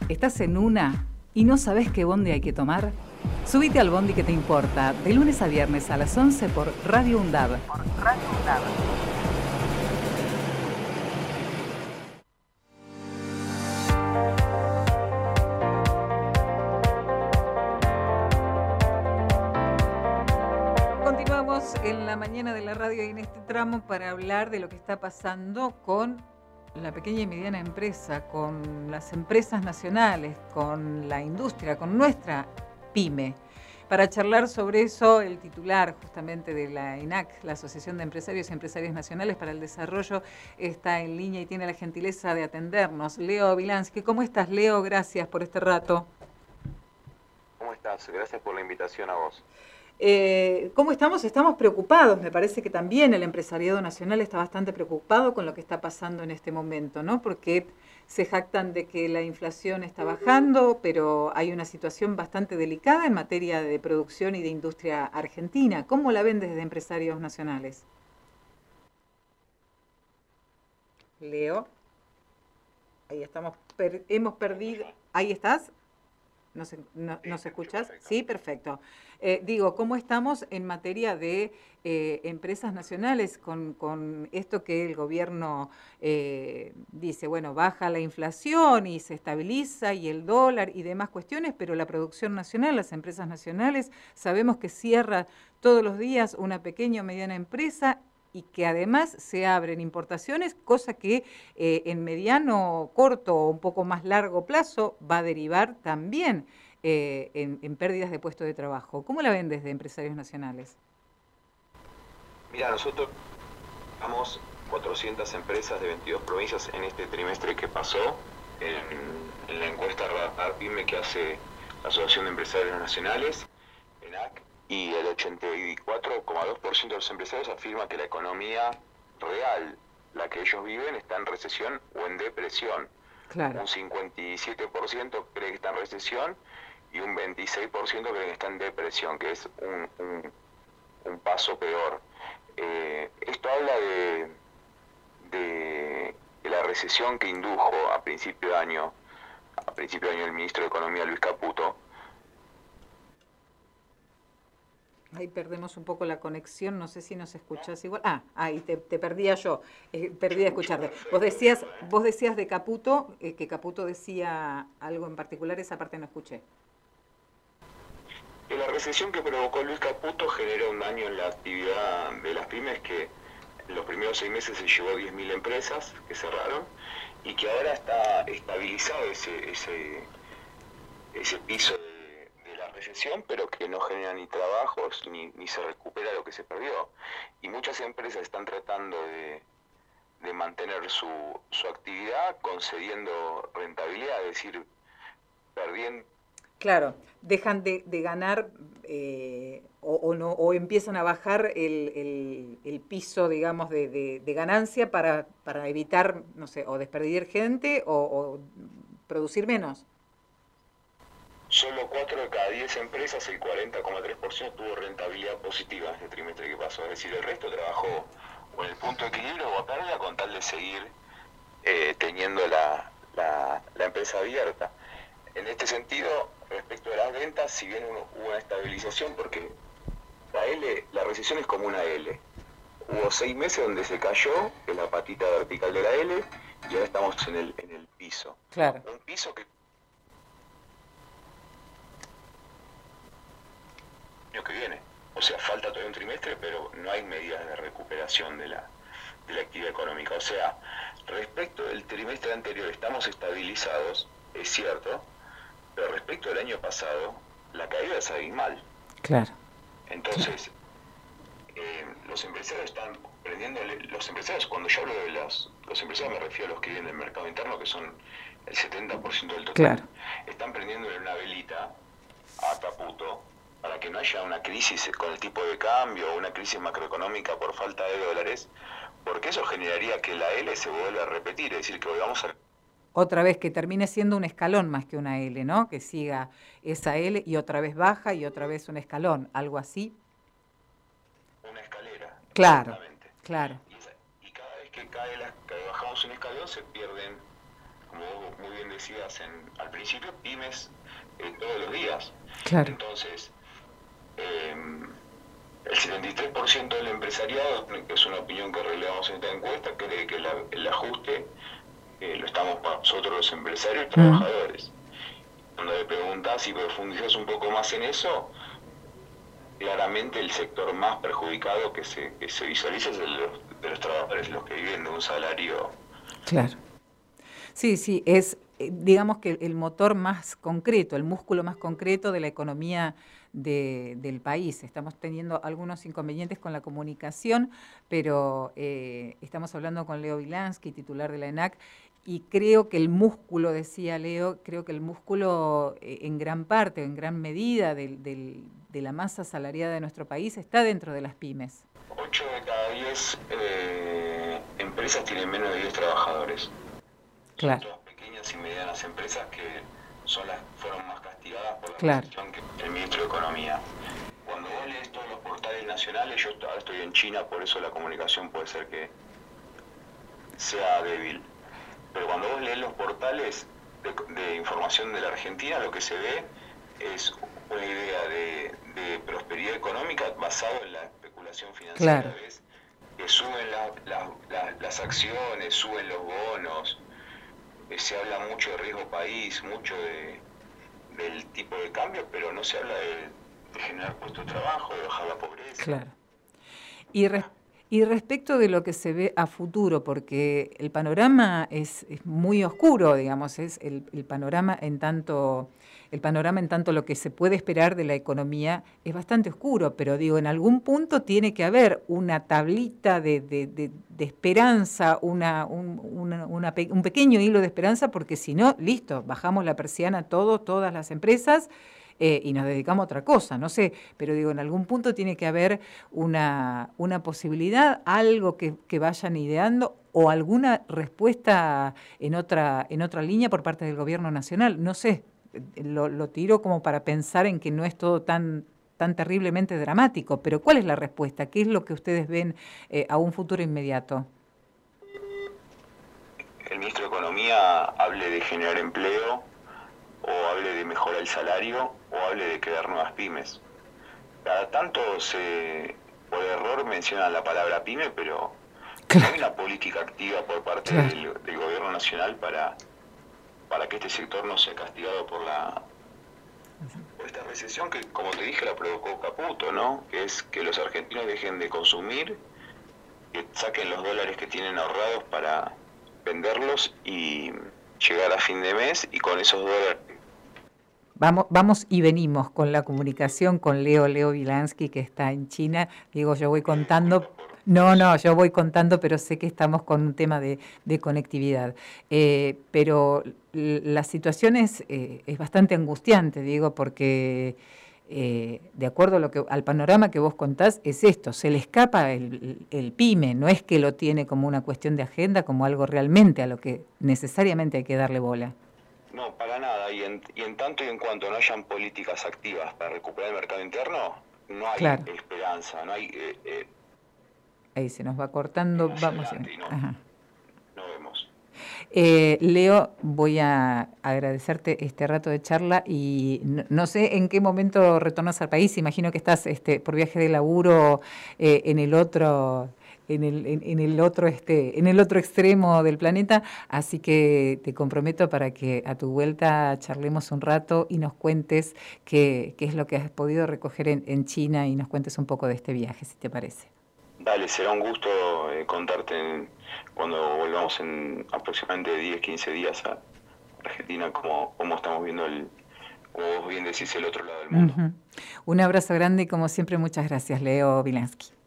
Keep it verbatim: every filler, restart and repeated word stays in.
¿Estás en una y no sabes qué bondi hay que tomar? Subite al bondi que te importa, de lunes a viernes a las once por Radio UNDAB. Por Radio UNDAB. Continuamos en la mañana de la radio y en este tramo para hablar de lo que está pasando con la pequeña y mediana empresa, con las empresas nacionales, con la industria, con nuestra pyme. Para charlar sobre eso, el titular justamente de la I N A C, la Asociación de Empresarios y Empresarias Nacionales para el Desarrollo, está en línea y tiene la gentileza de atendernos. Leo Vilansky, ¿cómo estás, Leo? Gracias por este rato. ¿Cómo estás? Gracias por la invitación a vos. Eh, ¿Cómo estamos? Estamos preocupados. Me parece que también el empresariado nacional está bastante preocupado con lo que está pasando en este momento, ¿no? Porque se jactan de que la inflación está bajando, pero hay una situación bastante delicada en materia de producción y de industria argentina. ¿Cómo la ven desde empresarios nacionales? Leo, ahí estamos, per, hemos perdido. ¿Ahí estás? ¿Nos, no, ¿nos escuchas? Perfecto. Sí, perfecto. Eh, digo, ¿cómo estamos en materia de eh, empresas nacionales con, con esto que el gobierno eh, dice, bueno, baja la inflación y se estabiliza y el dólar y demás cuestiones, pero la producción nacional, las empresas nacionales, sabemos que cierra todos los días una pequeña o mediana empresa y que además se abren importaciones, cosa que eh, en mediano, corto o un poco más largo plazo va a derivar también eh, en, en pérdidas de puestos de trabajo. ¿Cómo la ven desde empresarios nacionales? Mira, nosotros tenemos cuatrocientas empresas de veintidós provincias en este trimestre que pasó, en, en la encuesta Radar PYME que hace la Asociación de Empresarios Nacionales, E N A C, y el ochenta y cuatro coma dos por ciento de los empresarios afirma que la economía real, la que ellos viven, está en recesión o en depresión. Claro. Un cincuenta y siete por ciento cree que está en recesión y un veintiséis por ciento cree que está en depresión, que es un, un, un paso peor. Eh, esto habla de, de, de la recesión que indujo a principio de año, a principio de año el ministro de Economía, Luis Caputo. Ahí perdemos un poco la conexión, no sé si nos escuchás igual. Ah, ahí te, te perdía yo, eh, perdí de escucharte. Vos decías, vos decías de Caputo, eh, que Caputo decía algo en particular, esa parte no escuché. La recesión que provocó Luis Caputo generó un daño en la actividad de las pymes que en los primeros seis meses se llevó diez mil empresas que cerraron y que ahora está estabilizado ese, ese, ese piso de recesión, pero que no genera ni trabajos ni, ni se recupera lo que se perdió. Y muchas empresas están tratando de, de mantener su, su actividad concediendo rentabilidad, es decir, perdiendo. Claro, dejan de, de ganar eh, o, o, no, o empiezan a bajar el, el, el piso, digamos, de, de, de ganancia para, para evitar, no sé, o despedir gente o, o producir menos. Solo cuatro de cada diez empresas, el cuarenta coma tres por ciento, tuvo rentabilidad positiva en este trimestre que pasó. Es decir, el resto trabajó o en el punto de equilibrio o a pérdida con tal de seguir eh, teniendo la, la, la empresa abierta. En este sentido, respecto de las ventas, si bien uno, hubo una estabilización, porque la L, la recesión es como una L. Hubo seis meses donde se cayó, en la patita vertical de la L, y ahora estamos en el, en el piso. Claro. Un piso que que viene, o sea, falta todavía un trimestre, pero no hay medidas de recuperación de la, de la actividad económica. O sea, respecto del trimestre anterior estamos estabilizados, es cierto, pero respecto del año pasado, la caída es abismal. Claro. Entonces, eh, los empresarios están prendiendo, los empresarios, cuando yo hablo de los, los empresarios me refiero a los que vienen del mercado interno, que son el setenta por ciento del total, claro. Están prendiéndole una velita a Caputo para que no haya una crisis con el tipo de cambio o una crisis macroeconómica por falta de dólares, porque eso generaría que la L se vuelva a repetir, es decir, que volvamos a... Otra vez que termine siendo un escalón más que una L, ¿no? Que siga esa L y otra vez baja y otra vez un escalón, algo así. Una escalera. Claro, claro. Y, esa, y cada vez que cae la, que bajamos un escalón se pierden, como vos muy bien decías en, al principio, pymes eh, todos los días. Claro. Entonces, eh, el setenta y tres por ciento del empresariado, que es una opinión que relevamos en esta encuesta, cree que la, el ajuste eh, lo estamos para nosotros los empresarios y Mm. trabajadores. Cuando le preguntás y profundizás un poco más en eso, claramente el sector más perjudicado que se, que se visualiza es el de los, de los trabajadores, los que viven de un salario. Claro. Sí, sí, es, eh, digamos que el motor más concreto, el músculo más concreto de la economía de, del país. Estamos teniendo algunos inconvenientes con la comunicación, pero eh, estamos hablando con Leo Wilansky, titular de la ENAC, y creo que el músculo, decía Leo, creo que el músculo eh, en gran parte, en gran medida del, del, de la masa salariada de nuestro país está dentro de las pymes. ocho de cada diez eh, empresas tienen menos de diez trabajadores. Claro. Son todas pequeñas y medianas empresas que son las fueron más castigadas por la Claro. recesión que el ministro de Economía. Cuando vos lees todos los portales nacionales, yo ahora estoy en China, por eso la comunicación puede ser que sea débil. Pero cuando vos lees los portales de, de información de la Argentina, lo que se ve es una idea de, de prosperidad económica basada en la especulación financiera. Claro. ¿Ves? Que suben la, la, la, las acciones, suben los bonos, eh, se habla mucho de riesgo país, mucho de, del tipo de cambio, pero no se habla de, de generar puestos de trabajo, de bajar la pobreza. Claro. Y res- Y respecto de lo que se ve a futuro, porque el panorama es, es muy oscuro, digamos, es el, el panorama en tanto, el panorama en tanto lo que se puede esperar de la economía es bastante oscuro, pero digo, en algún punto tiene que haber una tablita de, de, de, de esperanza, una, un, una, una, un pequeño hilo de esperanza, porque si no, listo, bajamos la persiana todos, todas las empresas. Eh, y nos dedicamos a otra cosa, no sé, pero digo, en algún punto tiene que haber una, una posibilidad, algo que, que vayan ideando o alguna respuesta en otra, en otra línea por parte del gobierno nacional, no sé, lo, lo tiro como para pensar en que no es todo tan, tan terriblemente dramático, pero ¿cuál es la respuesta? ¿Qué es lo que ustedes ven eh, a un futuro inmediato? El ministro de Economía hable de generar empleo, o hable de mejorar el salario, o hable de crear nuevas pymes. Cada tanto se, por error mencionan la palabra pyme, pero claro, no hay una política activa por parte claro. del, del gobierno nacional para, para que este sector no sea castigado por la por esta recesión que, como te dije, la provocó Caputo, ¿no? Que es que los argentinos dejen de consumir, que saquen los dólares que tienen ahorrados para venderlos y llegar a fin de mes, y con esos dólares. Vamos, vamos y venimos con la comunicación con Leo, Leo Wilansky, que está en China. Digo, yo voy contando, no, no, yo voy contando, pero sé que estamos con un tema de, de conectividad. Eh, pero la situación es, eh, es bastante angustiante, digo, porque eh, de acuerdo a lo que, al panorama que vos contás, es esto, se le escapa el, el pyme, no es que lo tiene como una cuestión de agenda, como algo realmente a lo que necesariamente hay que darle bola. No, para nada, y en, y en tanto y en cuanto no hayan políticas activas para recuperar el mercado interno, no hay claro. esperanza, no hay... Eh, eh, Ahí se nos va cortando, vamos a... No, Ajá. no vemos. Eh, Leo, voy a agradecerte este rato de charla y no, no sé en qué momento retornas al país, imagino que estás este, por viaje de laburo eh, en el otro... En el, en, en el otro este en el otro extremo del planeta, así que te comprometo para que a tu vuelta charlemos un rato y nos cuentes qué, qué es lo que has podido recoger en, en China y nos cuentes un poco de este viaje, si te parece. Dale, será un gusto eh, contarte en, cuando volvamos en aproximadamente diez, quince días a Argentina cómo, cómo estamos viendo el, como vos bien decís, el otro lado del mundo. Uh-huh. Un abrazo grande y como siempre muchas gracias, Leo Wilansky.